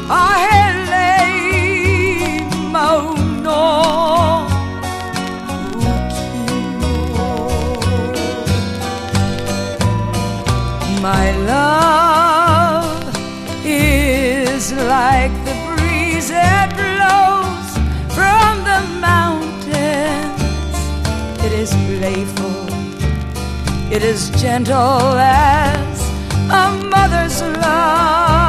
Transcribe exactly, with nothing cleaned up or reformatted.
ahele mauno ukino. My love is like the breeze that blows from the mountains. It is playful, it is gentle as a mother's love.